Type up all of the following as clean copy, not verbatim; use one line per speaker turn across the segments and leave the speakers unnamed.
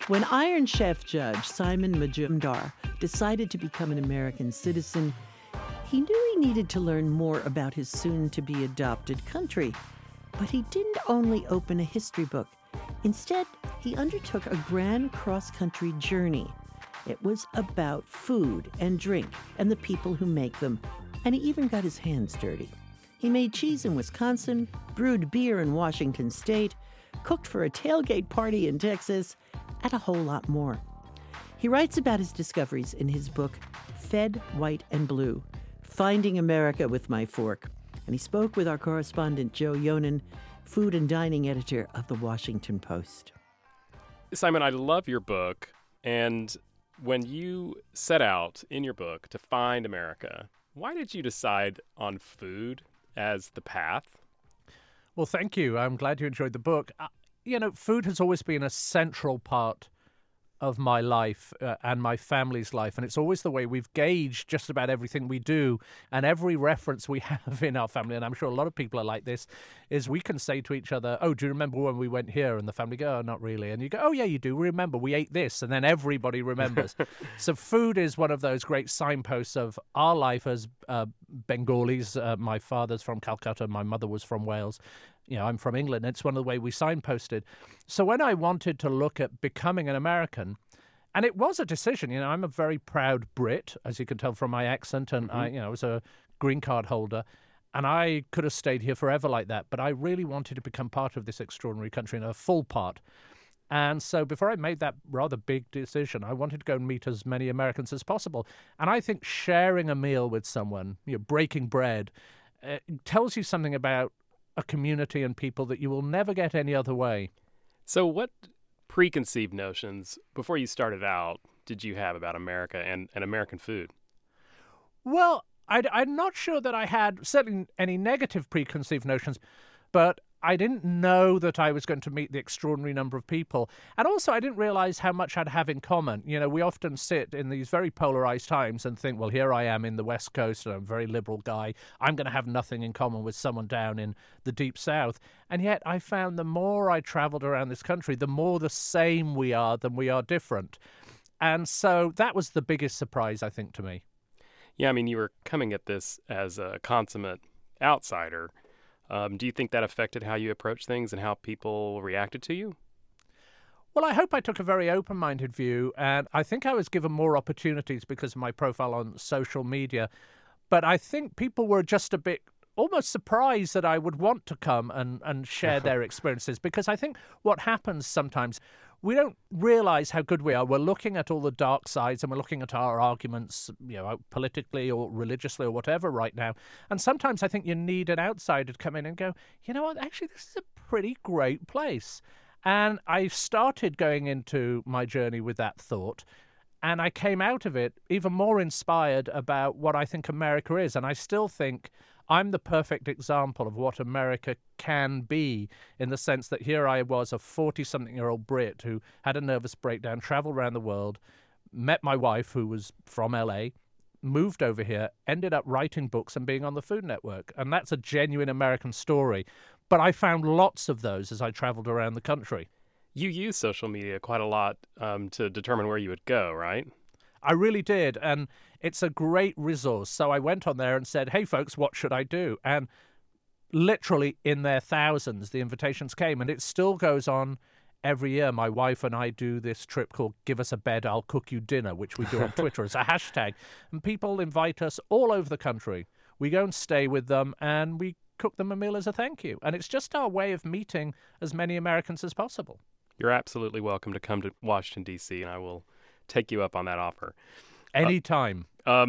When Iron Chef judge Simon Majumdar decided to become an American citizen, he knew he needed to learn more about his soon-to-be adopted country. But he didn't only open a history book. Instead, he undertook a grand cross-country journey. It was about food and drink and the people who make them, and he even got his hands dirty. He made cheese in Wisconsin, brewed beer in Washington State, cooked for a tailgate party in Texas, and a whole lot more. He writes about his discoveries in his book, Fed, White, and Blue, Finding America with My Fork. And he spoke with our correspondent, Joe Yonan, food and dining editor of The Washington Post.
Simon, I love your book. And when you set out in your book to find America, why did you decide on food as the path?
Well, thank you. I'm glad you enjoyed the book. Food has always been a central part of my life and my family's life. And it's always the way we've gauged just about everything we do. And every reference we have in our family, and I'm sure a lot of people are like this, is we can say to each other, oh, do you remember when we went here? And the family go, oh, not really. And you go, oh, yeah, you do. Remember, we ate this. And then everybody remembers. So food is one of those great signposts of our life as Bengalis. My father's from Calcutta. My mother was from Wales. I'm from England. It's one of the way we signposted. So when I wanted to look at becoming an American, and it was a decision, I'm a very proud Brit, as you can tell from my accent, and I was a green card holder, and I could have stayed here forever like that, but I really wanted to become part of this extraordinary country, and a full part. And so before I made that rather big decision, I wanted to go and meet as many Americans as possible. And I think sharing a meal with someone, breaking bread, tells you something about a community and people that you will never get any other way.
So what preconceived notions, before you started out, did you have about America and American food?
Well, I'm not sure that I had certainly any negative preconceived notions, but I didn't know that I was going to meet the extraordinary number of people. And also, I didn't realize how much I'd have in common. We often sit in these very polarized times and think, well, here I am in the West Coast, and I'm a very liberal guy. I'm going to have nothing in common with someone down in the Deep South. And yet I found the more I traveled around this country, the more the same we are than we are different. And so that was the biggest surprise, I think, to me.
Yeah, you were coming at this as a consummate outsider. Do you think that affected how you approached things and how people reacted to you?
Well, I hope I took a very open-minded view, and I think I was given more opportunities because of my profile on social media. But I think people were just a bit almost surprised that I would want to come and share their experiences, because I think what happens sometimes, we don't realize how good we are. We're looking at all the dark sides and we're looking at our arguments, politically or religiously or whatever right now. And sometimes I think you need an outsider to come in and go, you know what, actually, this is a pretty great place. And I started going into my journey with that thought. And I came out of it even more inspired about what I think America is. And I still think I'm the perfect example of what America can be, in the sense that here I was, a 40-something-year-old Brit who had a nervous breakdown, traveled around the world, met my wife, who was from LA, moved over here, ended up writing books and being on the Food Network. And that's a genuine American story. But I found lots of those as I traveled around the country.
You use social media quite a lot to determine where you would go, right?
I really did, and it's a great resource. So I went on there and said, hey, folks, what should I do? And literally in their thousands, the invitations came, and it still goes on every year. My wife and I do this trip called Give Us a Bed, I'll Cook You Dinner, which we do on Twitter as a hashtag. And people invite us all over the country. We go and stay with them, and we cook them a meal as a thank you. And it's just our way of meeting as many Americans as possible.
You're absolutely welcome to come to Washington, D.C., and I will take you up on that offer.
Anytime.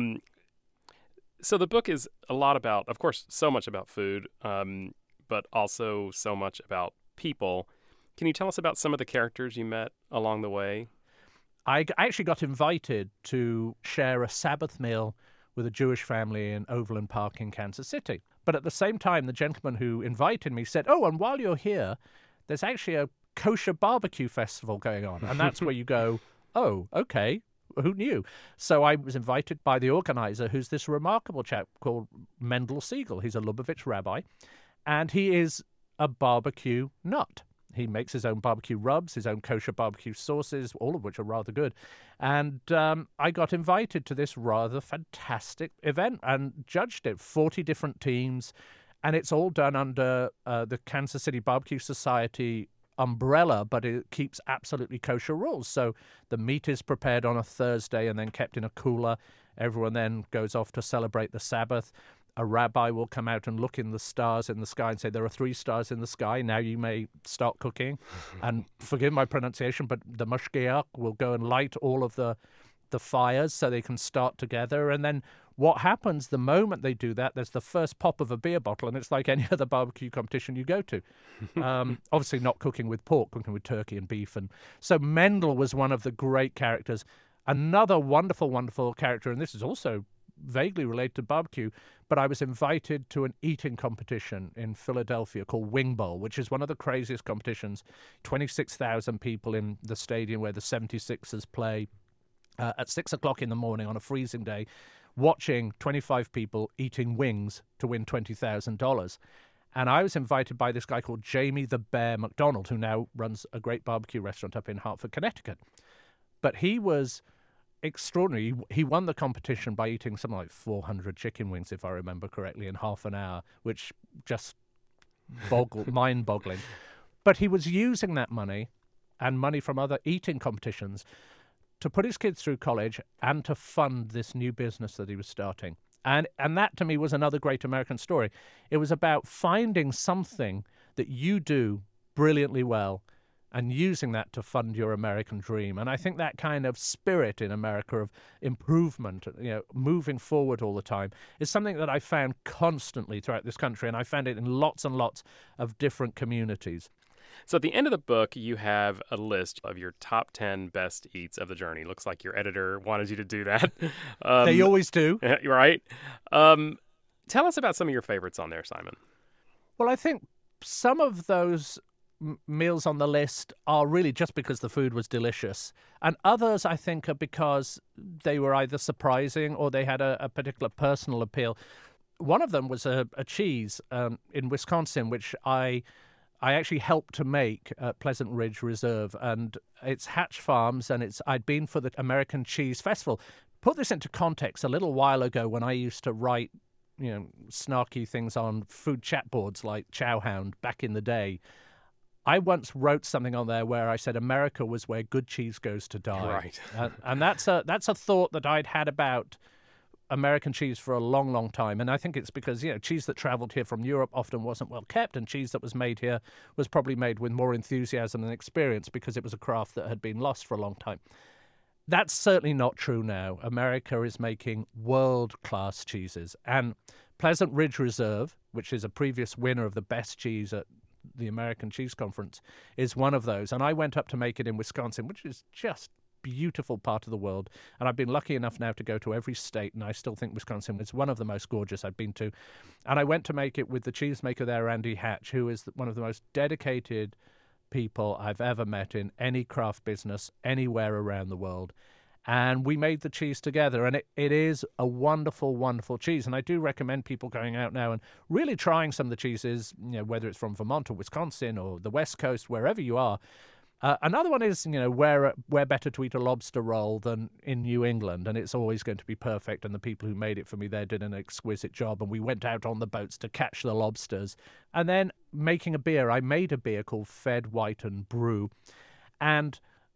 So the book is a lot about, of course, so much about food, but also so much about people. Can you tell us about some of the characters you met along the way?
I actually got invited to share a Sabbath meal with a Jewish family in Overland Park in Kansas City. But at the same time, the gentleman who invited me said, oh, and while you're here, there's actually a kosher barbecue festival going on. And that's where you go, oh, okay, who knew? So I was invited by the organizer, who's this remarkable chap called Mendel Siegel. He's a Lubavitch rabbi, and he is a barbecue nut. He makes his own barbecue rubs, his own kosher barbecue sauces, all of which are rather good. And I got invited to this rather fantastic event and judged it. 40 different teams, and it's all done under the Kansas City Barbecue Society umbrella, but it keeps absolutely kosher rules. So the meat is prepared on a Thursday and then kept in a cooler. Everyone then goes off to celebrate the Sabbath. A rabbi will come out and look in the stars in the sky and say, there are 3 stars in the sky. Now you may start cooking. And forgive my pronunciation, but the mashgiach will go and light all of the fires so they can start together. And then what happens the moment they do that, there's the first pop of a beer bottle, and it's like any other barbecue competition you go to. Obviously not cooking with pork, cooking with turkey and beef. And so Mendel was one of the great characters. Another wonderful, wonderful character, and this is also vaguely related to barbecue, but I was invited to an eating competition in Philadelphia called Wing Bowl, which is one of the craziest competitions. 26,000 people in the stadium where the 76ers play at 6 o'clock in the morning on a freezing day, watching 25 people eating wings to win $20,000. And I was invited by this guy called Jamie the Bear McDonald, who now runs a great barbecue restaurant up in Hartford, Connecticut. But he was extraordinary. He won the competition by eating something like 400 chicken wings, if I remember correctly, in half an hour, which just mind-boggling. But he was using that money and money from other eating competitions to put his kids through college and to fund this new business that he was starting. And that, to me, was another great American story. It was about finding something that you do brilliantly well and using that to fund your American dream. And I think that kind of spirit in America of improvement, moving forward all the time, is something that I found constantly throughout this country, and I found it in lots and lots of different communities.
So at the end of the book, you have a list of your top 10 best eats of the journey. Looks like your editor wanted you to do that.
They always do.
Right. Tell us about some of your favorites on there, Simon.
Well, I think some of those meals on the list are really just because the food was delicious. And others, I think, are because they were either surprising or they had a particular personal appeal. One of them was a cheese in Wisconsin, which I actually helped to make at Pleasant Ridge Reserve. And it's Hatch Farms, and I'd been for the American Cheese Festival. Put this into context, a little while ago when I used to write snarky things on food chat boards like Chowhound back in the day, I once wrote something on there where I said America was where good cheese goes to die.
Right.
And that's a thought that I'd had about American cheese for a long, long time. And I think it's because, cheese that traveled here from Europe often wasn't well kept, and cheese that was made here was probably made with more enthusiasm and experience because it was a craft that had been lost for a long time. That's certainly not true now. America is making world-class cheeses. And Pleasant Ridge Reserve, which is a previous winner of the best cheese at the American Cheese Conference, is one of those. And I went up to make it in Wisconsin, which is just beautiful part of the world. And I've been lucky enough now to go to every state, and I still think Wisconsin is one of the most gorgeous I've been to. And I went to make it with the cheesemaker there, Andy Hatch, who is one of the most dedicated people I've ever met in any craft business anywhere around the world. And we made the cheese together, and it is a wonderful, wonderful cheese. And I do recommend people going out now and really trying some of the cheeses, whether it's from Vermont or Wisconsin or the West Coast, wherever you are. Another one is, where better to eat a lobster roll than in New England, and it's always going to be perfect. And the people who made it for me there did an exquisite job. And we went out on the boats to catch the lobsters. And then making a beer, I made a beer called Fed White and Brew, and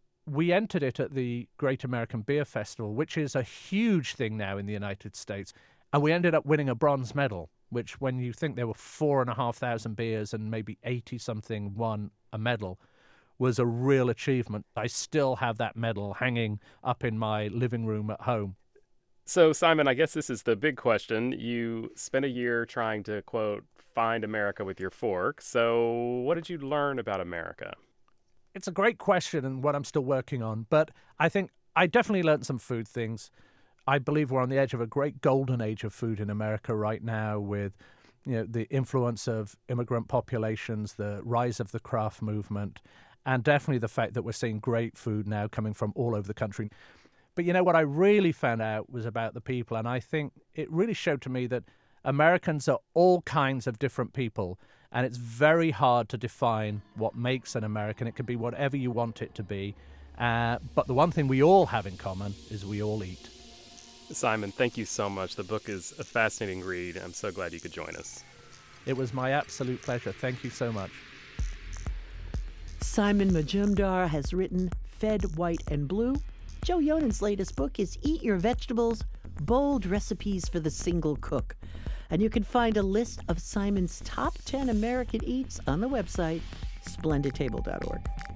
we entered it at the Great American Beer Festival, which is a huge thing now in the United States. And we ended up winning a bronze medal, which when you think there were 4,500 beers and maybe 80-something won a medal, was a real achievement. I still have that medal hanging up in my living room at home.
So, Simon, I guess this is the big question. You spent a year trying to, quote, find America with your fork. So what did you learn about America?
It's a great question and what I'm still working on, but I think I definitely learned some food things. I believe we're on the edge of a great golden age of food in America right now with the influence of immigrant populations, the rise of the craft movement, and definitely the fact that we're seeing great food now coming from all over the country. But what I really found out was about the people, and I think it really showed to me that Americans are all kinds of different people. And it's very hard to define what makes an American. It could be whatever you want it to be. But the one thing we all have in common is we all eat.
Simon, thank you so much. The book is a fascinating read. I'm so glad you could join us.
It was my absolute pleasure. Thank you so much.
Simon Majumdar has written Fed White and Blue. Joe Yonen's latest book is Eat Your Vegetables, Bold Recipes for the Single Cook. And you can find a list of Simon's top 10 American eats on the website, splendidtable.org.